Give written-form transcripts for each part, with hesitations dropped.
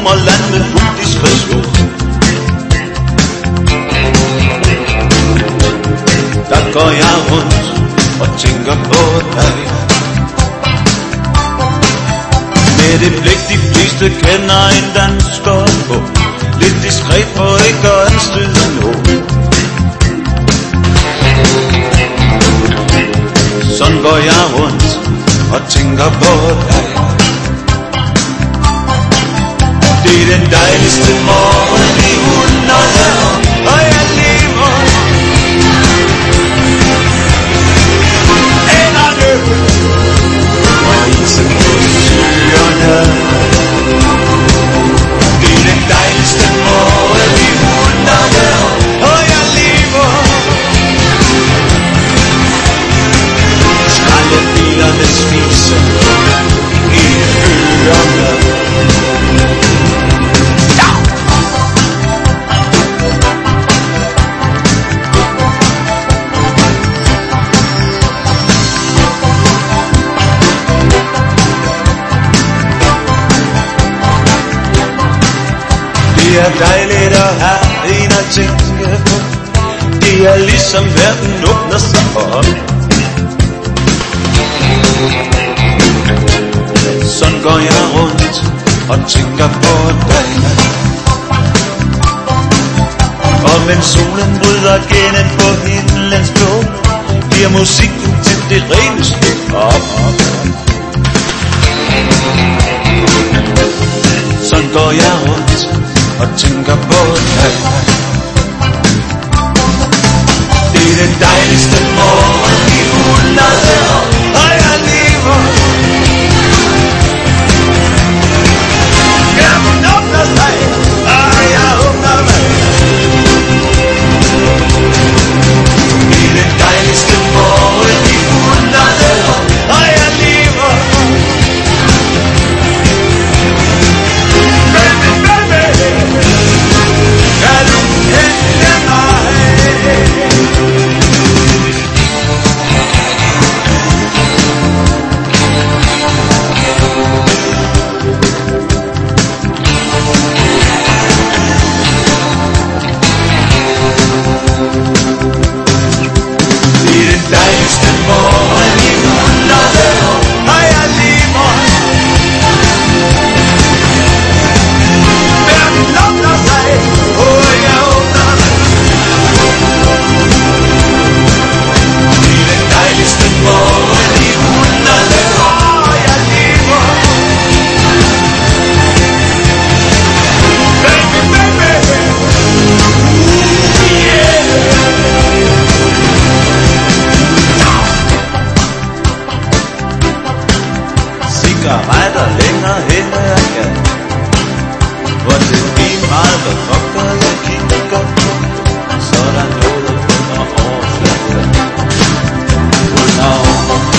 land med fuld diskretion. Der går jeg rundt og tænker på dig. Med det blik de fleste kender en dansker på. Lidt diskret for ikke at anstøde nogen. Sådan går jeg rundt og tænker på dig. Det er den dejligste morgen i 100 år, og jeg lever. Enderne og isen på skyerne. Det er den dejligste morgen i 100 år, og jeg lever. Skraldebilerne spiser i ørerne. Det er dejligt at have en at tænke på. Det er ligesom verden åbner sig op. Sådan går jeg rundt og tænker på dig. Og mens solen bryder gennem på himlens blå, bliver musikken til det reneste op. Sådan går jeg rundt og tænker på dig. Det er den dejligste morgen i 100 år, og jeg lever. Hjernen åbner sig, og jeg åbner mig. Det er den dejligste morgen i 100 år, og jeg lever. Kan du hente mig? Det er den dejligste morgen i 100 år, og jeg lever. Verden åbner sig, og jeg åbner mig. Det er den dejligste morgen i 100 år, og jeg lever. Baby, baby, yeah. Cigaretter længere hen jeg kan. Hvor det er lige meget, hvor fucker jeg kigger på. Så er der noget under overfladen. Under overfladen.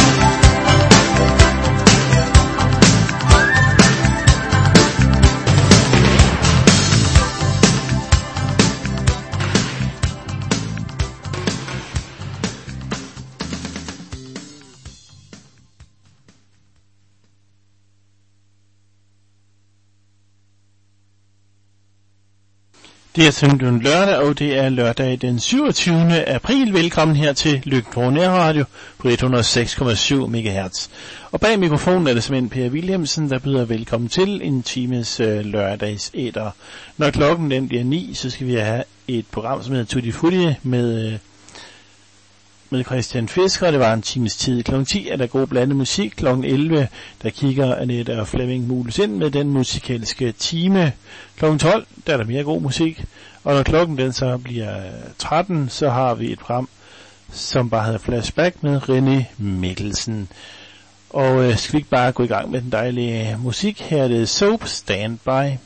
Det er søndag lørdag, og det er lørdag den 27. april. Velkommen her til Lykken Nærradio på 106,7 MHz. Og bag mikrofonen er det simpelthen Per Wilhelmsen, der byder velkommen til en times lørdags æter. Når klokken den bliver 9, så skal vi have et program, som hedder Tutti Frutti med Christian Fisker. Det var en times tid. Klokken 10 er der god blandet musik. Klokken 11, der kigger Annette og Flemming Mules ind med den musikalske time. Klokken 12, der er der mere god musik. Og når klokken den så bliver 13, så har vi et program, som bare hedder Flashback med René Mikkelsen. Og skal vi ikke bare gå i gang med den dejlige musik? Her er det Soap Stand By.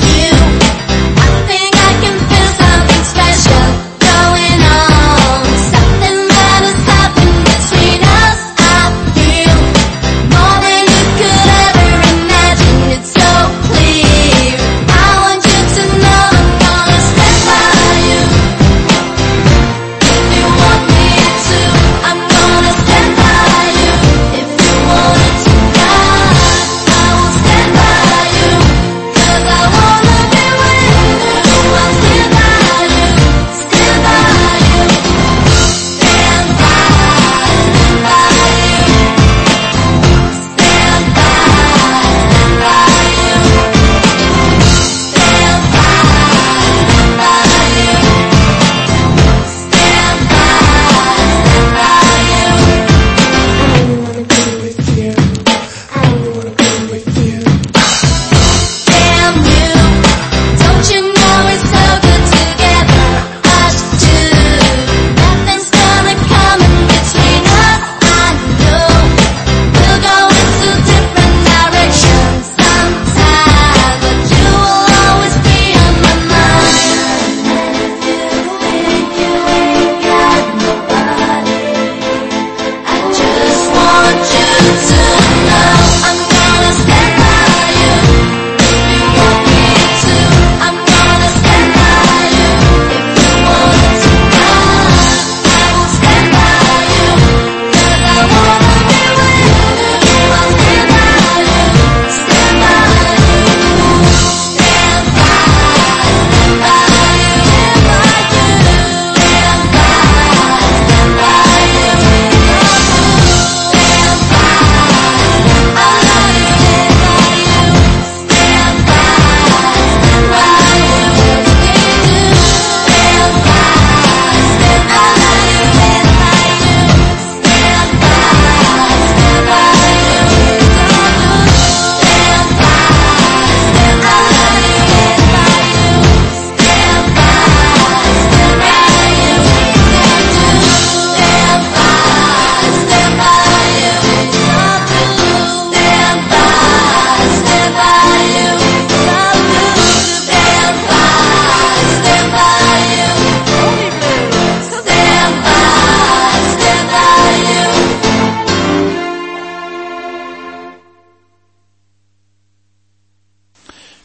I think I can feel something special going on.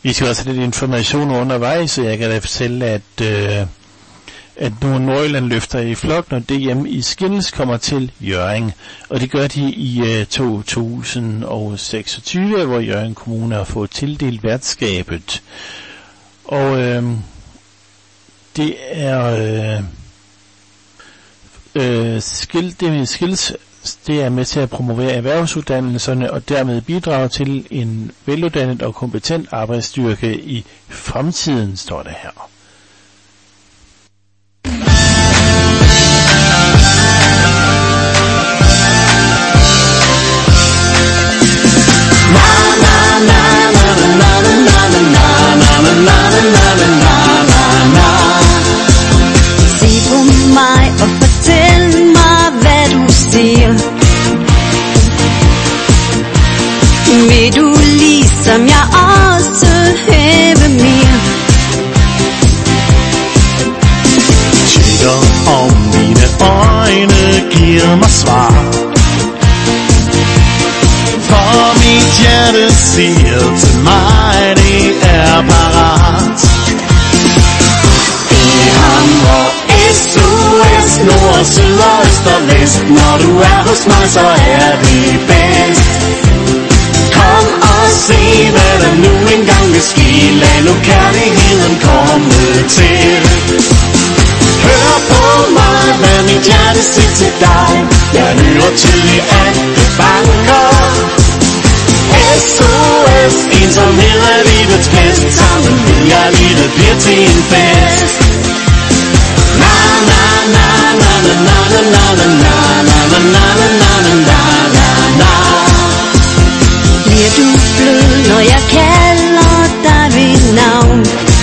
Vi skal også have lidt information undervejs, så jeg kan da fortælle, at Nordjylland løfter i flok, når DM i Skills kommer til Hjørring. Og det gør de i 2026, hvor Hjørring Kommune har fået tildelt værtskabet. Og det er Skills, det er med til at promovere erhvervsuddannelserne og dermed bidrage til en veluddannet og kompetent arbejdsstyrke i fremtiden, står der her. Se på mig og fortæl mig, hvad du ser. Vil du ligesom jeg også have mere? Kigger om mine øjne giver mig svar. For mit hjerte siger til mig, det er parat. Det hamrer SOS, nord, syd, øst og vest. Når du er hos mig, så er det bedst. Kom og se, hvad der nu engang vil ske. Lad nu kærligheden komme til. Hør på mig, hvad mit hjerte siger til dig. Jeg hører tydeligt, at det banker. SOS, ensomhed er livets pest. Sammen vil jeg livet bliver til en fest. Na na na na na na na na na na na na na na na na. Bliver du blød, når jeg kalder dig ved navn?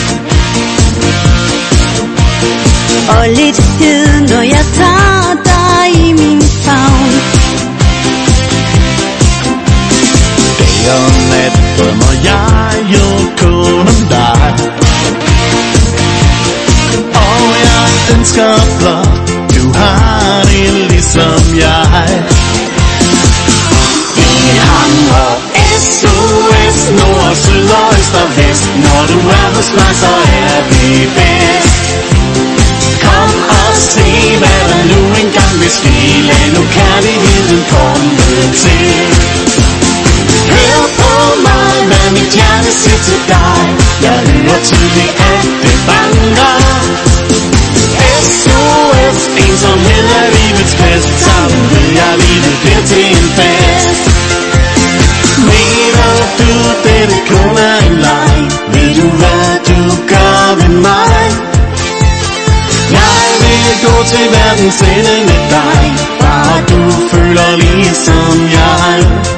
Og lidt hed, når jeg tager dig i min favn? Dag og nat drømmer jeg jo kun om dig. Og jeg ønsker blot, du har det ligesom jeg. Det hamrer SOS, nord, syd, øst og vest. Når du er hos mig, så er det bedst. Kom og se, hvad der nu engang vil ske. Lad nu kærligheden komme til. Hør på mig, hvad mit hjerte siger til dig. Jeg hører tydeligt, at det banker. SOS, ensomhed er livets pest. Sammen vil jeg livet bliver til en fest. Mener du, det kun er en leg? Ved du, hvad du gør ved mig? Jeg vil gå til verdens ende med dig. Bare du føler ligesom jeg.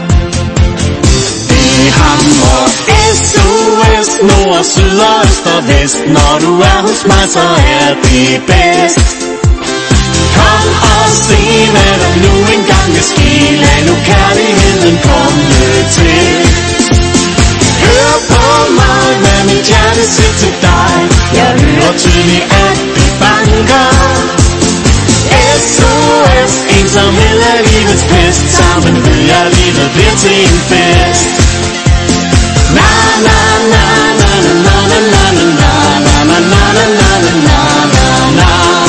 Det hamrer SOS, nord, syd, øst og vest. Når du er hos mig, så er det bedst. Kom og se, hvad der nu engang vil ske. Lad nu kærligheden komme til. Hør på mig, hvad mit hjerte siger til dig. Jeg hører tydeligt, at det banker. SOS, ensomhed er livets pest. Sammen vil jeg livet bliver til en fest. Na na na na na na na na na na na na na na na na.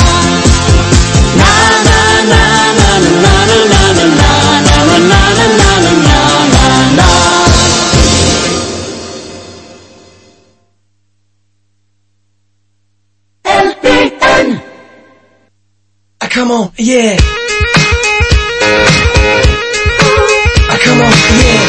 Come on, yeah. Come on, yeah.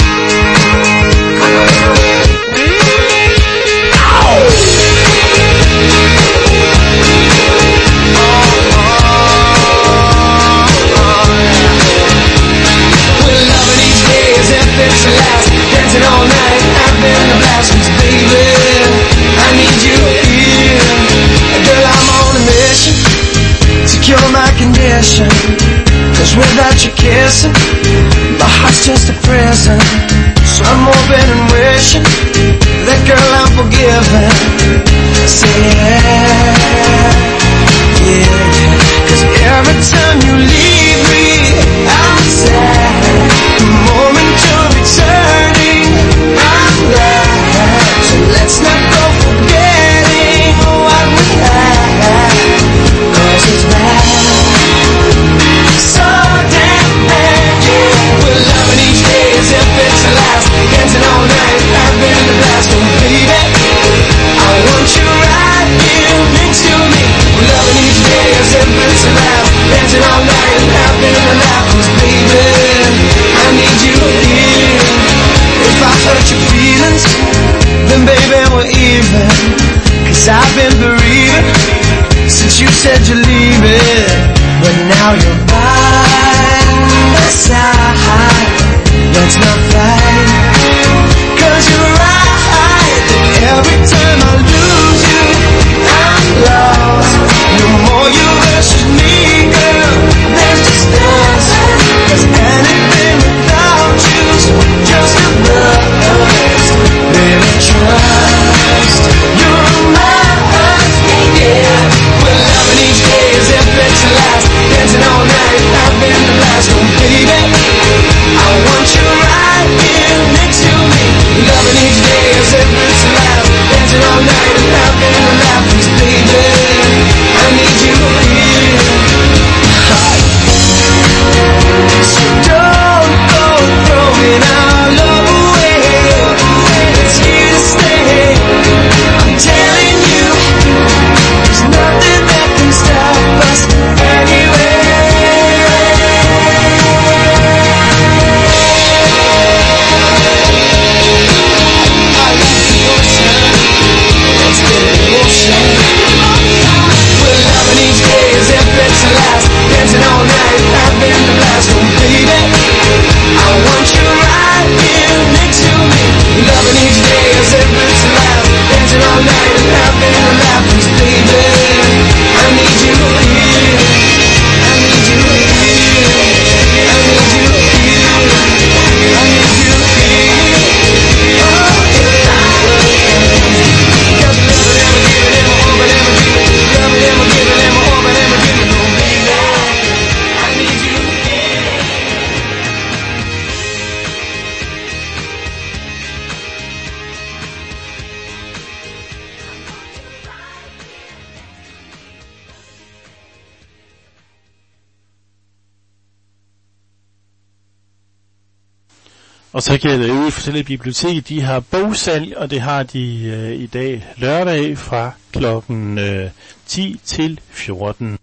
We're loving each day as if it's the last. Dancing all night, having a blast. Baby, I need you here. Girl, I'm on a mission. Secure my condition. 'Cause without you kissing, my heart's just a prison. So I'm hoping and wishing that girl I'm forgiven. Say yeah, yeah. 'Cause every time you leave me, I'm sad. The moment you're returning, I'm glad. So let's Og så kan jeg da fortælle, at biblioteket de har bogsalg, og det har de i dag lørdag fra klokken 10 til 14.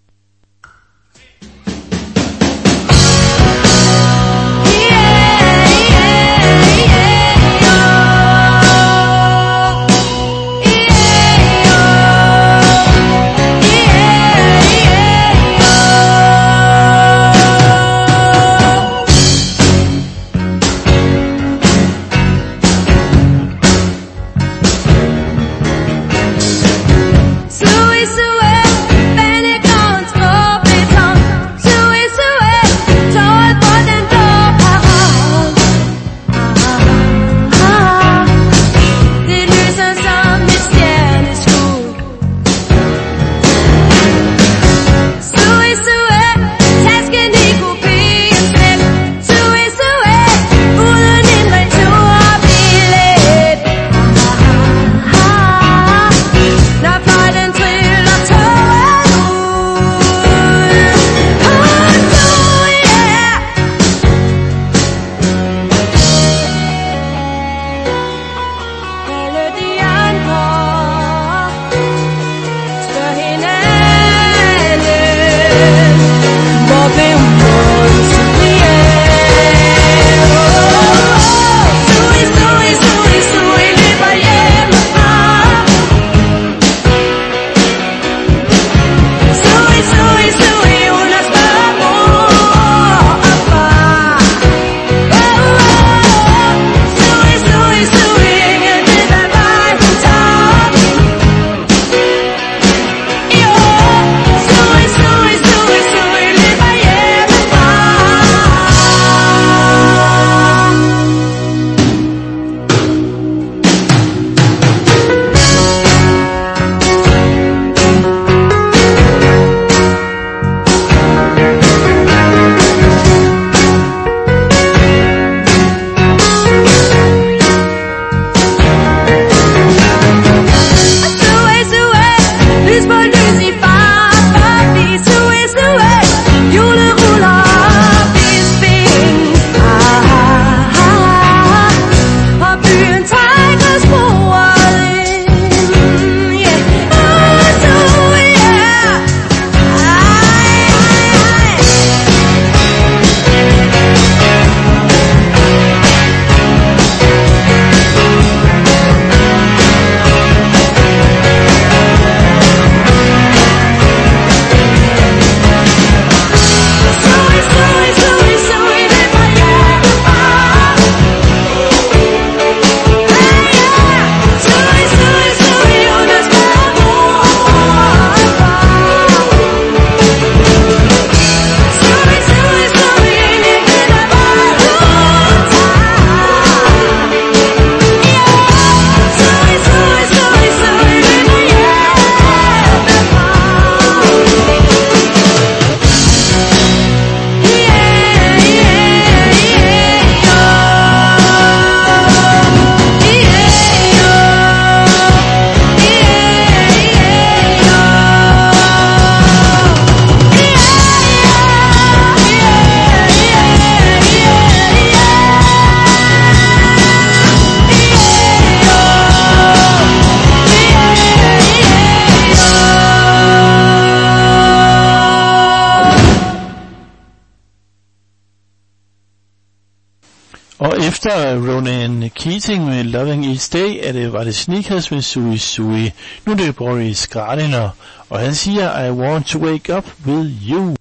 Efter Ronan Keating med Loving Each Day var det Sneakers med Sui Sui. Nu er det Boris Gardiner, og han siger I want to wake up with you.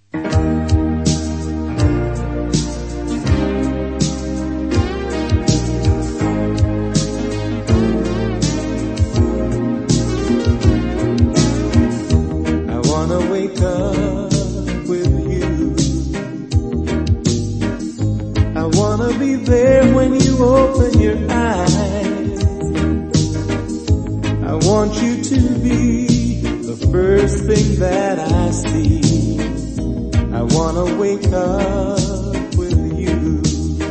There when you open your eyes, I want you to be the first thing that I see. I wanna wake up with you.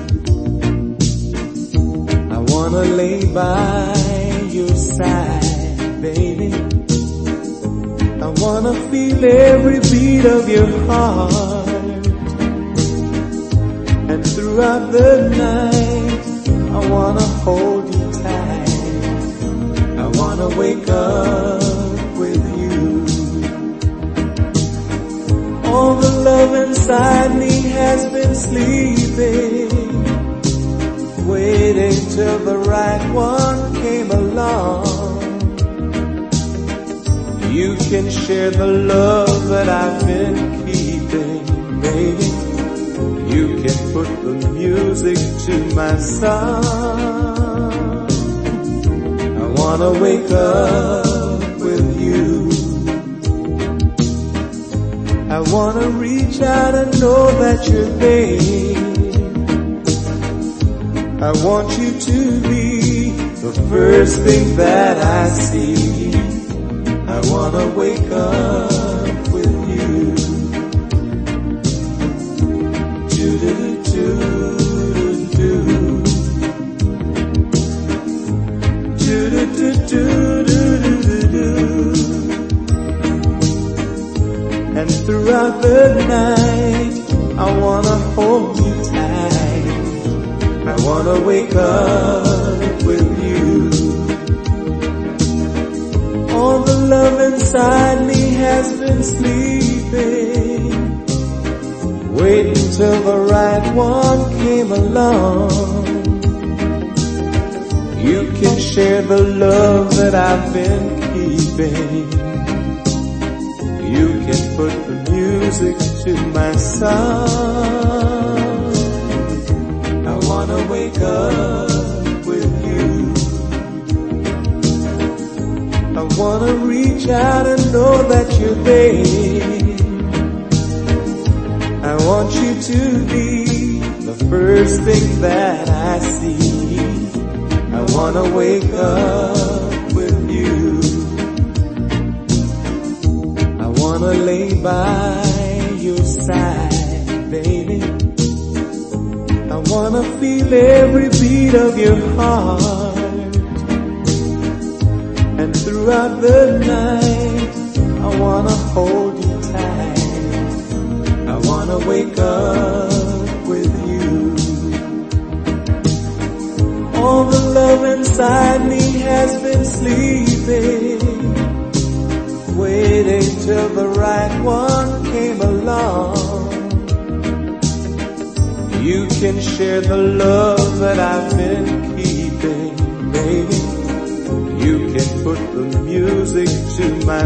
I wanna lay by your side, baby. I wanna feel every beat of your heart. And throughout the night I wanna hold you tight. I wanna wake up with you. All the love inside me has been sleeping, waiting till the right one came along. You can share the love that I've been keeping, baby. You can put the music to my song. I wanna wake up with you. I wanna reach out and know that you're there. I want you to be the first thing that I see. I wanna wake up with you. Do-do-do-do-do. Do-do-do-do-do-do-do. And throughout the night, I wanna hold you tight. I wanna wake up with you. All the love inside me has been sleeping, waiting till the right one came along. You can share the love that I've been keeping. You can put the music to my song. I wanna wake up with you. I wanna reach out and know that you're there. I want you to be the first thing that I see. I wanna wake up with you. I wanna lay by your side, baby. I wanna feel every beat of your heart. And throughout the night, I wanna hold you tight. I wanna wake up with you. All the love inside me has been sleeping, waiting till the right one came along. You can share the love that I've been keeping, baby. You can put the music to my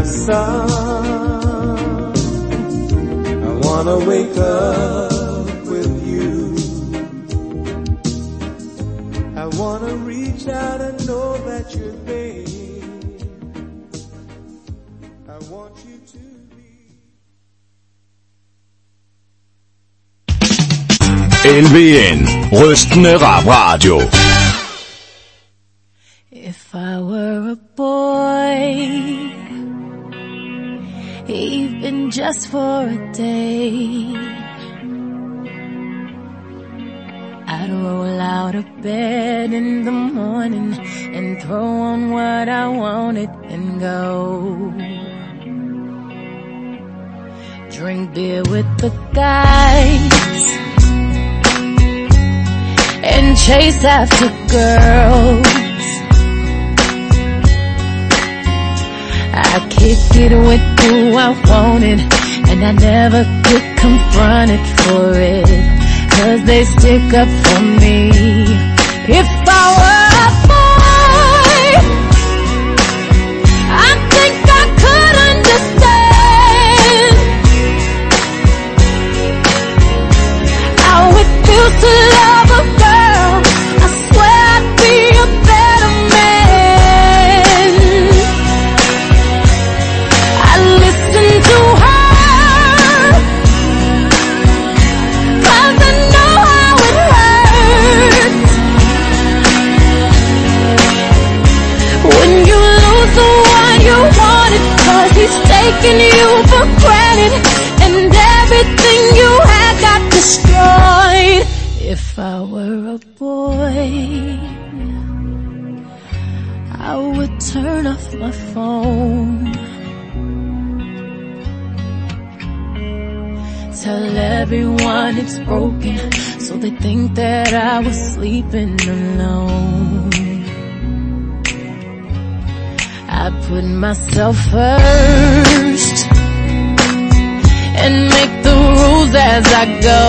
song. I wanna wake up with you. I wanna reach out and know that you're there. I want you to be. LVN, rystende rapradio. If I were a boy, even just for a day, I'd roll out of bed in the morning and throw on what I wanted and go. Drink beer with the guys and chase after girls. I kicked it with who I wanted, and I never get confronted for it, 'cause they stick up for me. If I were a boy, I think I could understand how it feels to love a girl. I swear I'd be a better man. I listen to her, 'cause I know how it hurts when you lose the one you wanted, 'cause he's taking you for granted and everything you had got destroyed. If I were a boy, I would turn off my phone, tell everyone it's broken, so they think that I was sleeping alone. I put myself first and make the rules as I go,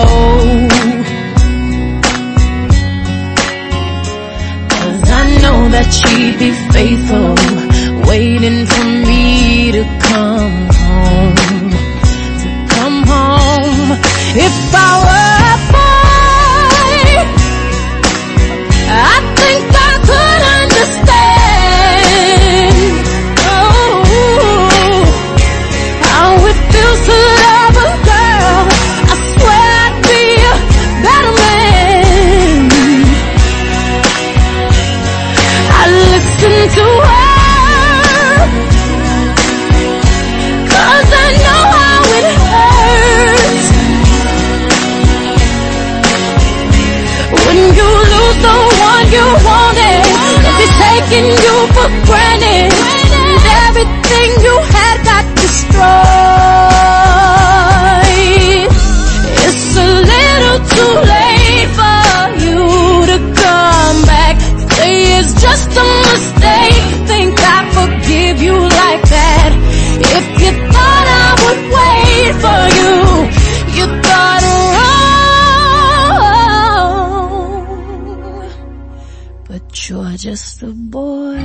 'cause I know that she'd be faithful, waiting for me to come home, If I were a boy, I think I could understand, how it feels to love a girl. I swear I'd be a better man. I listen to her, 'cause I know how it hurts when you lose the one you wanted. If he's taking you for granted, and everything you had got destroyed, it's a little too late for you to come back. Say it's just a mistake, think I forgive you like that. If you thought I would wait for you, you thought wrong. But you're just a boy,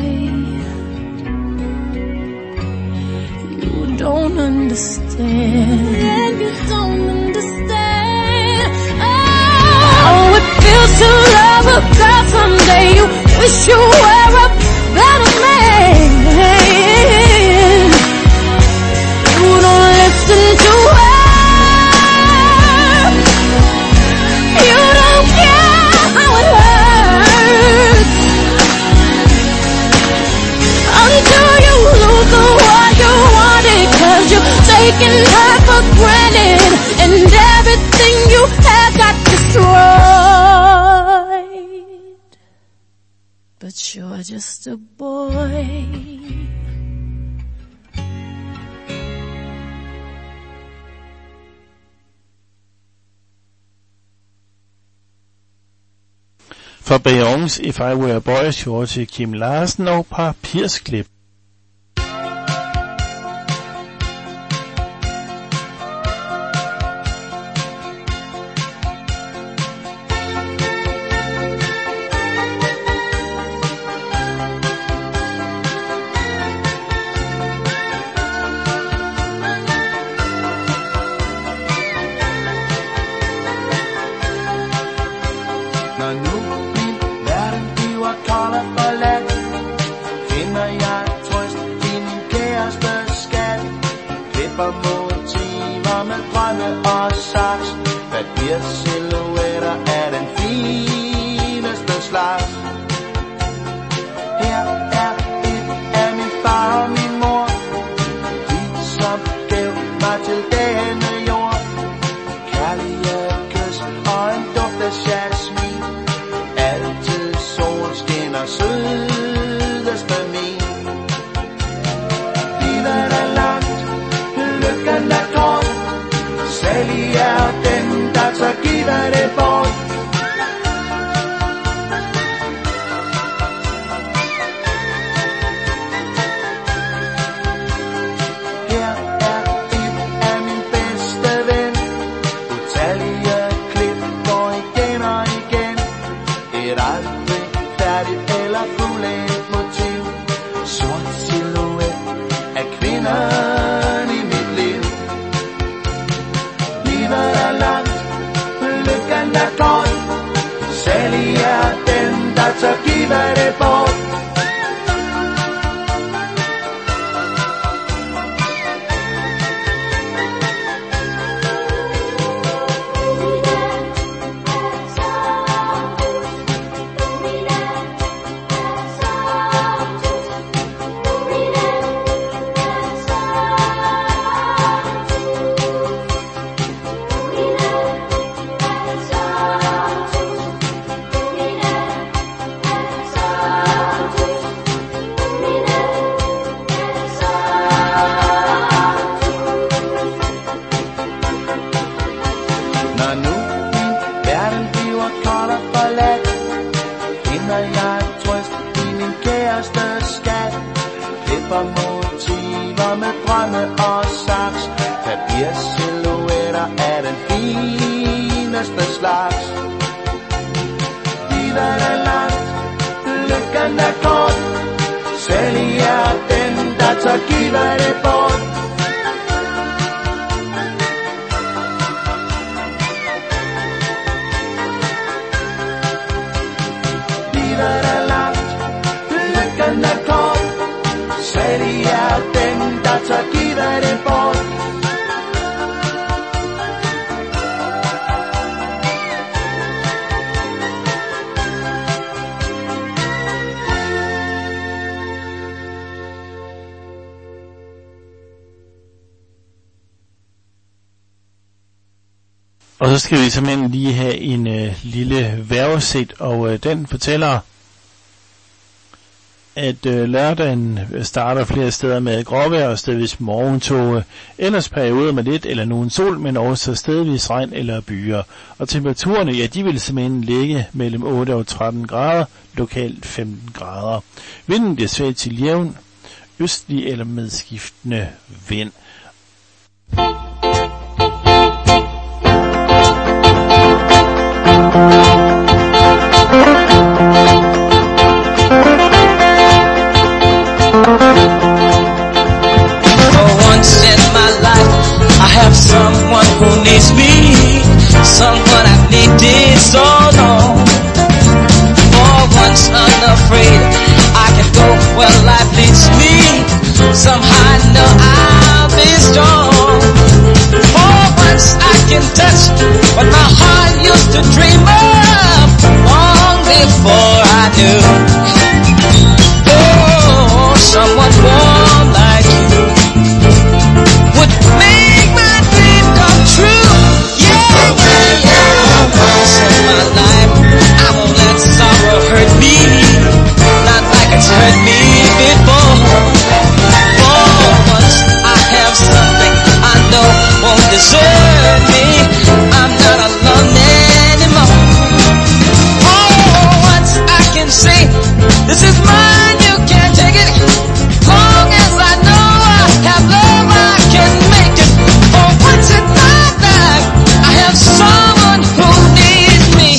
you don't understand. Yeah, you don't understand. Oh, it feels to love a girl someday. You wish you were a better man. You don't listen to her, you don't care how it hurts, until you lose the one you wanted, 'cause you're taking her for granted, and everything you had got destroyed. But you're just a boy, For Beyoncé, If I Were a Boy, short til Kim Larsen og Papirsklip. Når nu min verden bliver kold og lat, finder jeg trøst i min kærestes skat. Klipper motiver med drømme og saks, papirsilhuetter er den fineste slags. Her er et af min far og min mor, de som gav mig til denne jord. Kærlige kys og en duft af jasmin, altid solen skinner sydest med min. Livet er langt, lykken er kort, særlig er den, der så giver det bort. Her er et af min bedste ven, utallige klip går igen og igen. Et aldrig færdigt eller fuldendt motiv, sort silhuet af kvinderne i mit liv. Livet er langt, lykken er kort, særlig er den, der tør give det bort. dyreste skat. Klipper motiver med drømme og saks. Papirsilhuetter af den fineste slags. Livet er langt, lykken er kort. Særlig er den, der tør give det bort. Livet er langt, lykken er kort. Særlig er den, der tør give det bort. Og så skal vi simpelthen lige have en lille vejrudsigt, og den fortæller, at lørdagen starter flere steder med gråvejr og stedvis morgentog, ellers perioder med lidt eller nogen sol, men også stedvis regn eller byer. Og temperaturerne, ja, de vil simpelthen ligge mellem 8 og 13 grader, lokalt 15 grader. Vinden bliver svag til jævn, østlig eller med skiftende vind. Someone who needs me, someone I've needed so long. For once unafraid, I can go where life leads me. Somehow I know I'll be strong. For once I can touch what my heart used to dream of long before I knew. Oh, someone warm like you would make my come true. Yeah, yeah, yeah. Once in my life, I won't let sorrow hurt me, not like it's hurt me before. For once I have something I know won't desert me. I'm not alone anymore. Oh, once I can say, this is mine, you can't take it. Long as I know I have love, I can make it. For once in my life, I have someone who needs me.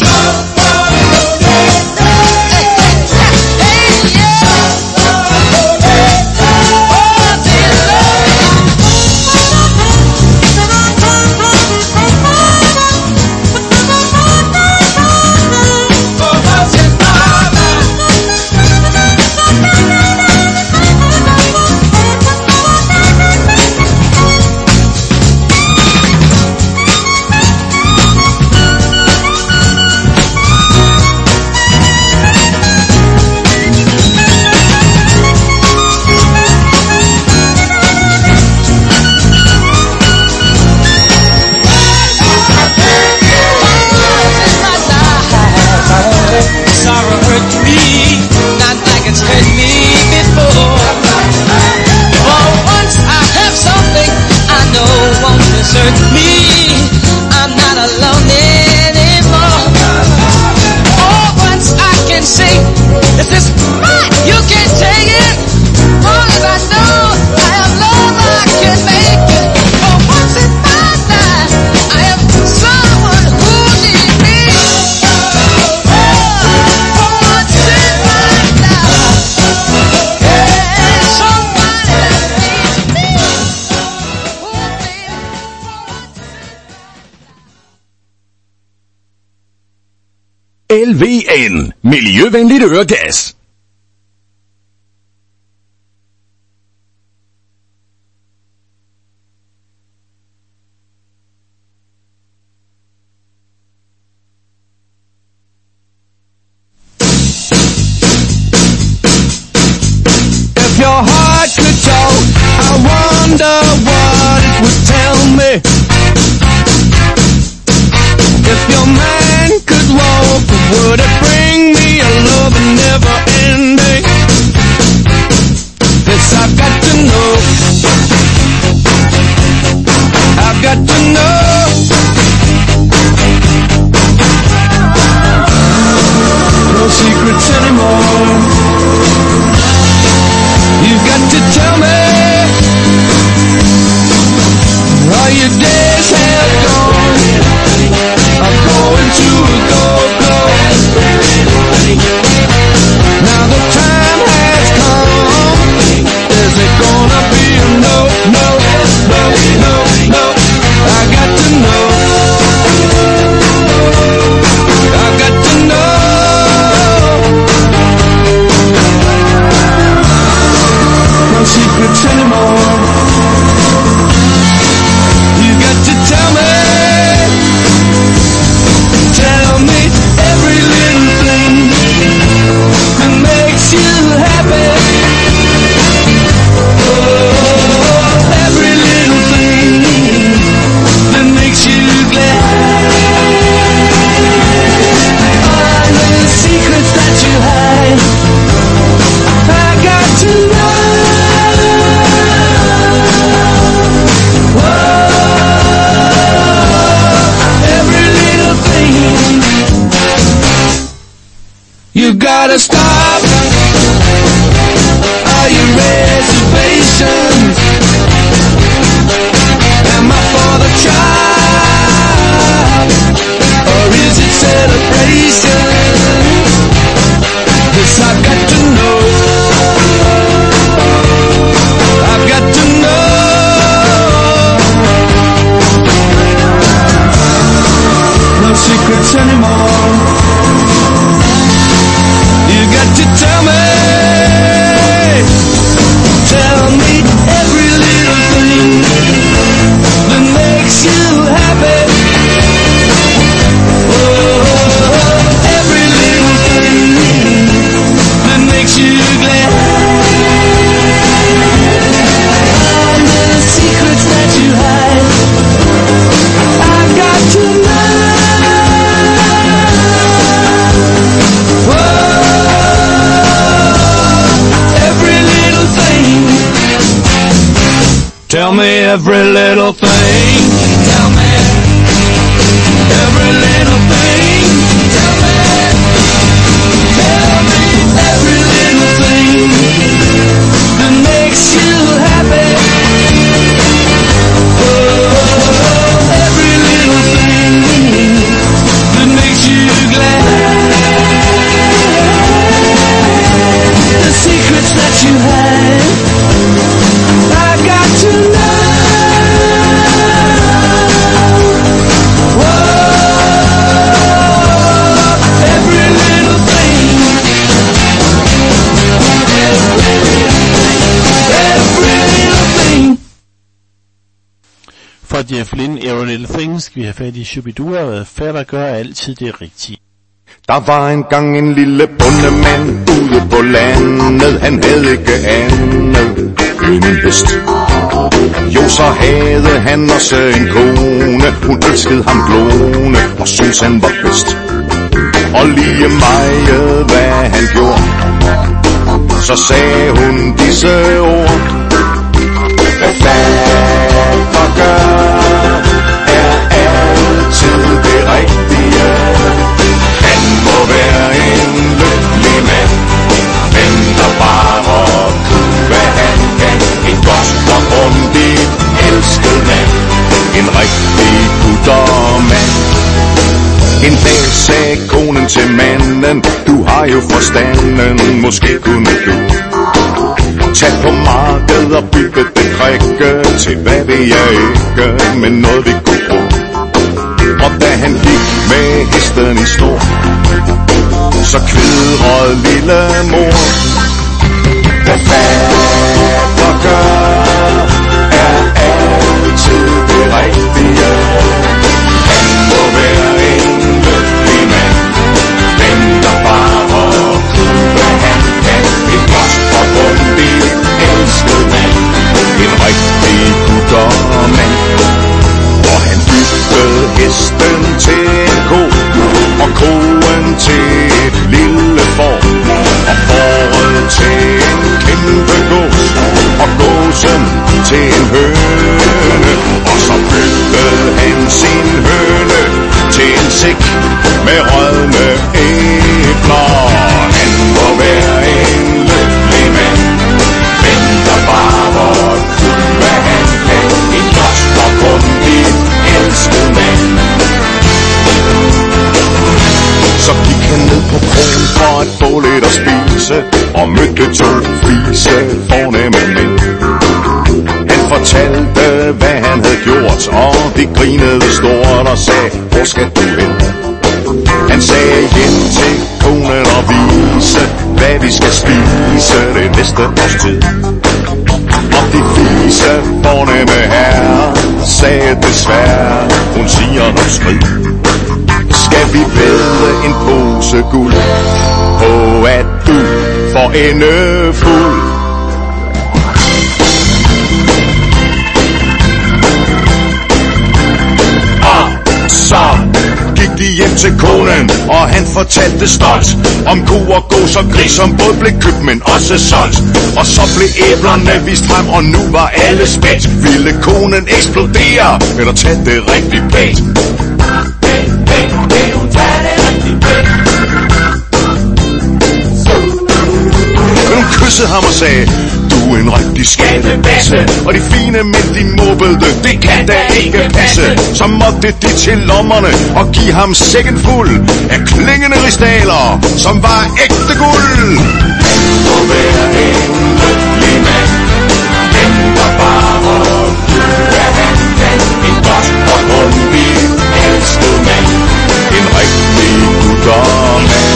LVN. Miljøvenligt øregas. If your heart could talk, I wonder what it would tell me. If your mind could walk, would it bring me a love never ending? This I've got to know. I've got to know. No secrets anymore. Tell me every little thing. Tell me every little thing. Tell me every little thing that makes you happy. Oh, every little thing that makes you glad. The secrets that you have, I got to know. Fra Jeff Lynne, Every Little Thing, skal vi have fat i Shubidua, og fatter gør altid det rigtige. Der var engang en lille bondemand ude på landet. Han havde ikke andet end en hest. Jo, så havde han også en kone. Hun elskede ham glående og syntes han var bedst. Og lige meget hvad han gjorde, så sagde hun disse ord: hvad fatter gør, er altid det rigtige. Han må være en lykkelig mand, men der bare kunne hvad han kan. En godt og grundigt elsket mand, en rigtig guttermand. En dag sagde konen til manden: du har jo forstanden, måske kunne du tag på markedet og bygge den krikke til, hvad ved jeg ikke, men noget vi kunne bruge. Og da han gik med hesten i snor, så kvidrede lille mor: hvad fatter gør, er altid det rigtige. Han må være en lykkelig mand, men der bare kunne hvad han kan. En godt og grundigt elsket mand, en rigtig guttermand. Og han byggede hesten til en ko, og koen til et lille får, og fåret til en kæmpe gås, og gåsen til en høne. Og så byggede han sin høne til en sæk med rådne æbler. Han må være en lykkelig mand, men der bare kunne hvad han kan. En godt og grundigt elsket mand. Så gik han ned på krogen for at få lidt at spise, og mødte to fise fornemme mænd. Han fortalte hvad han havde gjort, og de grinede stort og sagde: hvor skal du hen? Han sagde hjem til konen og vise hvad vi skal spise det næste års tid. Og de fise fornemme herrer sagde desværre: hun siger nok skrid. Skal vi vædde en pose guld på at du får ende fuld? Og så gik de hjem til konen, og han fortalte stolt om ko og gås og gris, som både blev købt, men også solgt. Og så blev æblerne vist frem, og nu var alle spændt. Ville konen eksplodere, eller tage det rigtig pænt? Men hun kyssede ham og sagde: du er en rigtig skattebasse. Og de fine mænd de mobbede: det kan da ikke passe. Så måtte de til lommerne og give ham sækken fuld af klingende rigsdaler, som var ægte guld. Han må være en lykkelig mand, men der bare hvad han kan. En godt og grundigt elsket mand, en rigtig guttermand.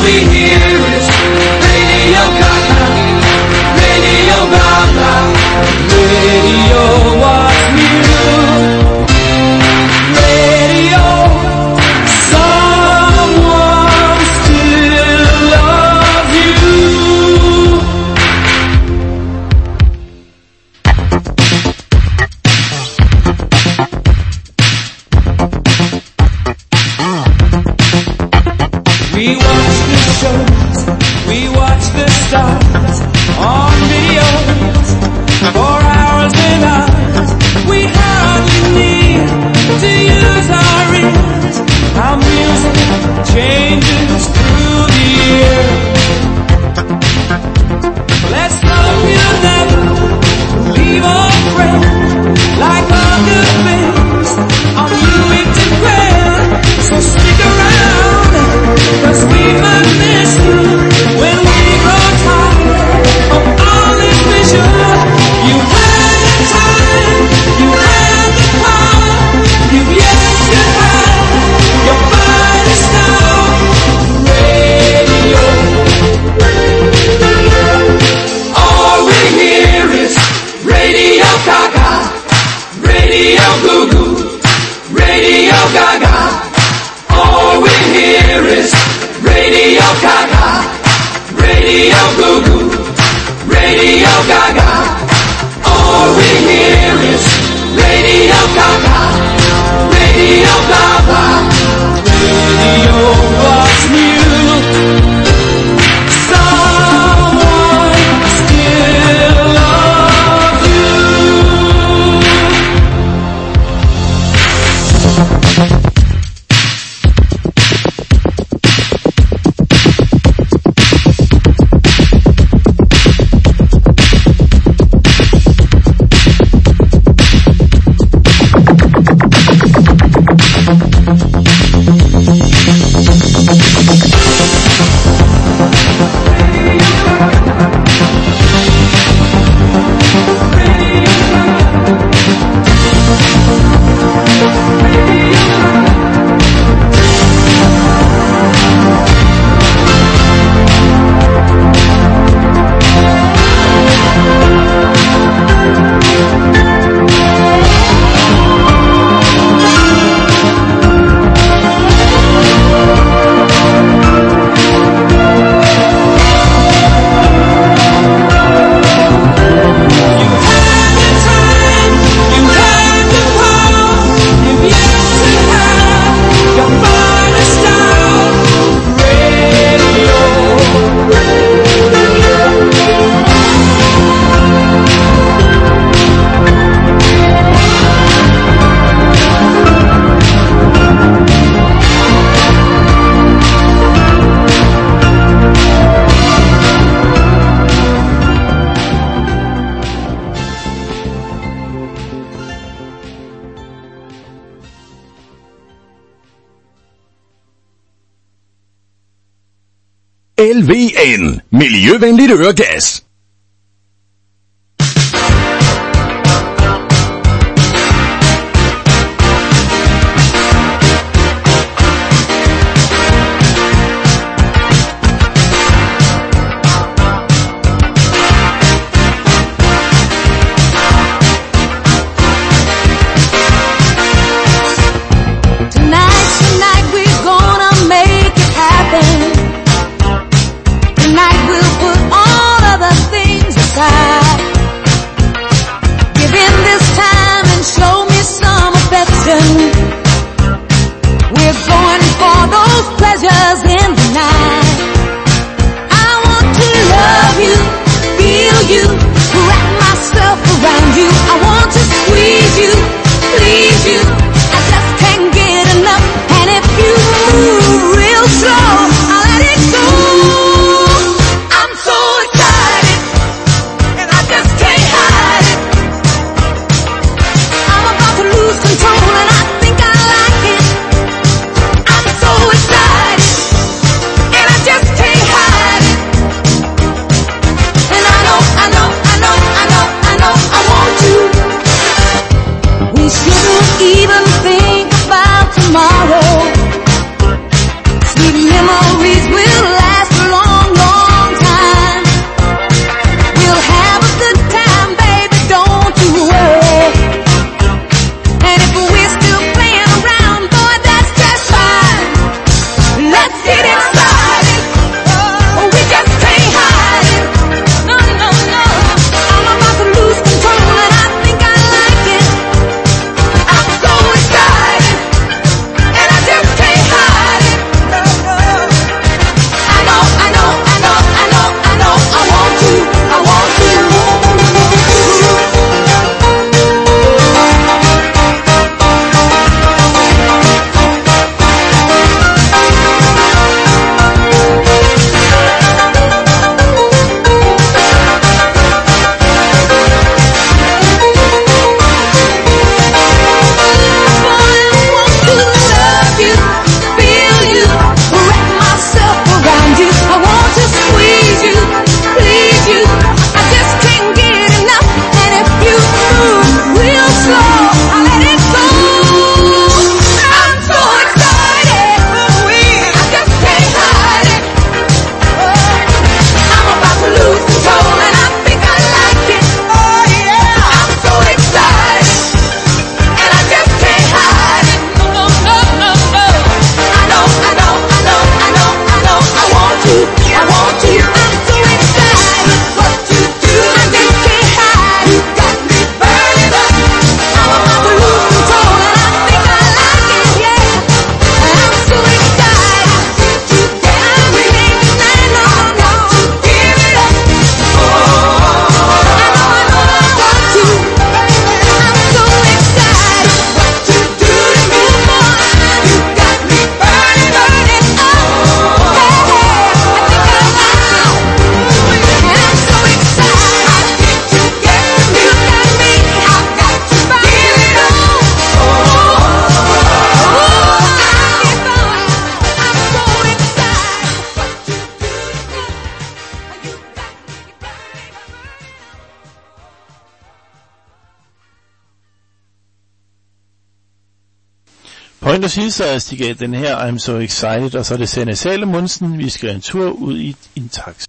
we hear is Radio Gaga, Radio Gaga, radio what's new, radio, someone still loves you. We watch the shows, we watch the stars on videos for hours and hours. We hardly need to use our ears. Our music changes through the year. Let's love you never, leave our friend like other things on Ewing to Grand. So stick around, 'cause we might miss you when we grow tired of all this vision. You had the time, you had the power, you've yet to have your finest hour. Radio, all we hear is Radio Gaga, Radio Goo Goo, Radio Gaga. All we hear is Radio Gaga, Radio Goo Goo, Radio Gaga. All we hear is Radio Gaga, Radio Gaga. Radio what's new, someone still loves you. LVN, miljøvenligt øregas. Tonight we're gonna make it happen. Tonight we'll put all of the glemt at sige, så stiger jeg den her I'm So Excited, og så er det Sanne Salomonsen. Vi skal en tur ud i en taxa.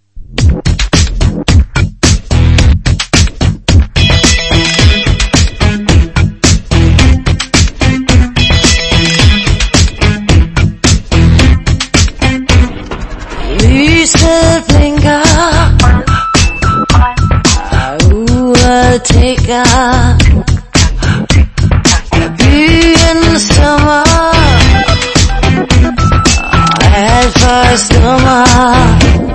Lyset blinker, uret tigger, byen summer, alt forstummer.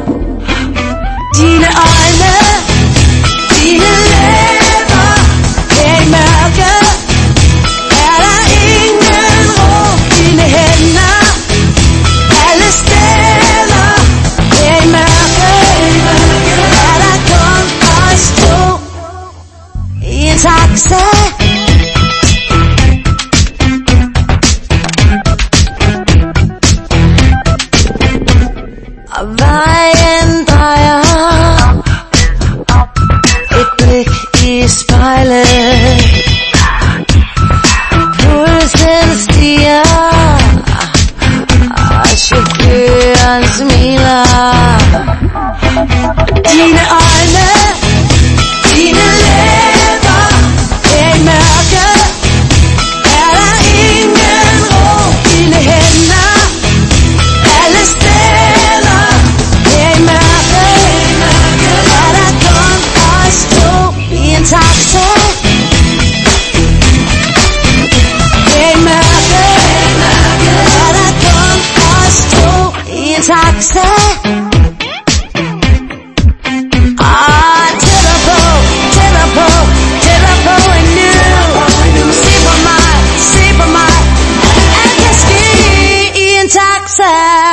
Dine øjne, dine læber, her i mørke, er der ingen ro. Dine hænder, alle steder, her i mørke, er der kun os to i en taxa. Og vejen drejer, et blik i spejlet, pulsen stiger, og chaufføren smiler. Dine øjne, dine læber, her i mørke, er der ingen ro. Dine hænder, alle steder, her i mørke, er der kun os to i en taxa. Her i mørke, er der kun os to i en taxa. Tættere på endnu. Se på mig, alt kan ske i en taxa.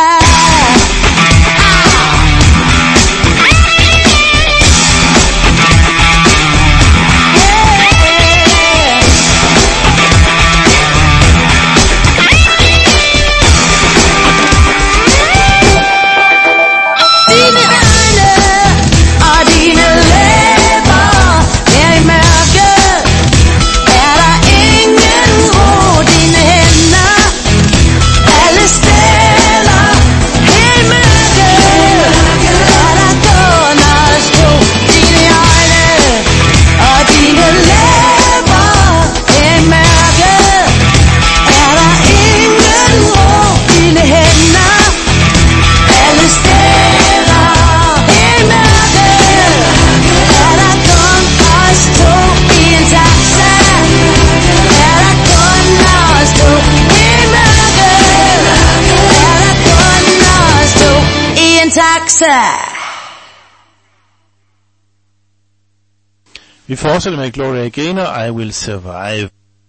Vi fortsætter med Gloria Gaynor, I Will Survive.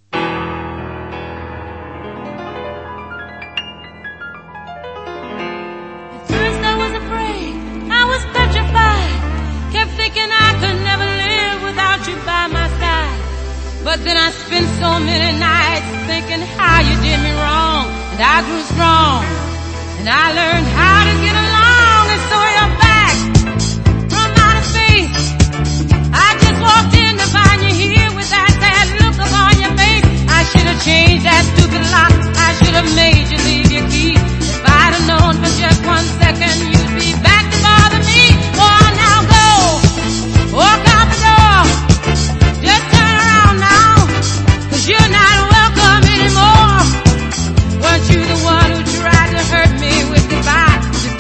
At first I was afraid, I was petrified, kept thinking I could never live without you by my side. But then I spent so many nights thinking how you did me wrong, and I grew strong, and I learned how to get along, and so you're back from outer space. I just walked in to find you here with that sad look upon your face. I should have changed that stupid lock, I should have made you leave your key. If I'd have known for just 1 second you'd be back to bother me. Oh, now go, walk out the door, just turn around now, 'cause you're not welcome anymore. Weren't you the one who tried to hurt me with goodbye?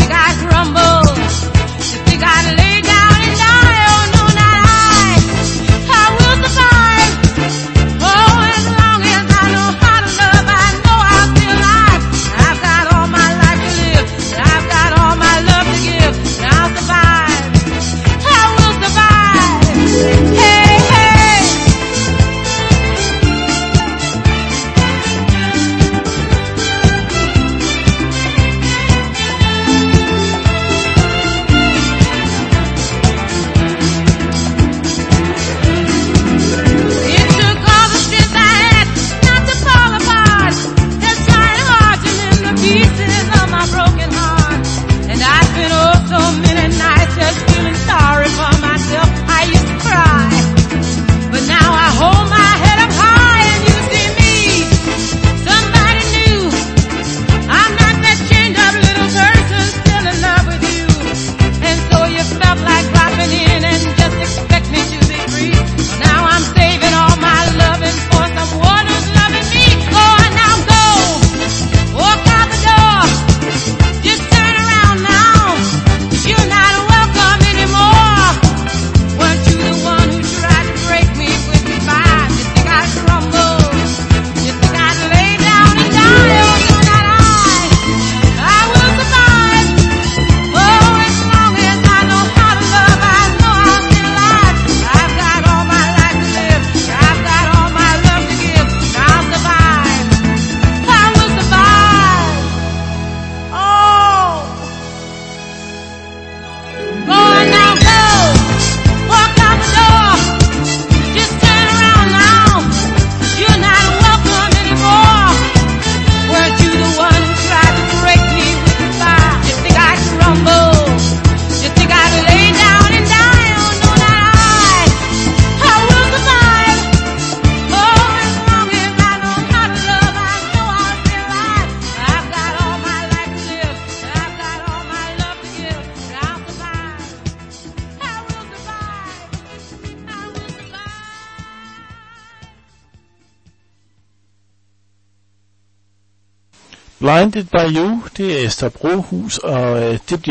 Blinded by You, det er Esther Brohus, og det bliver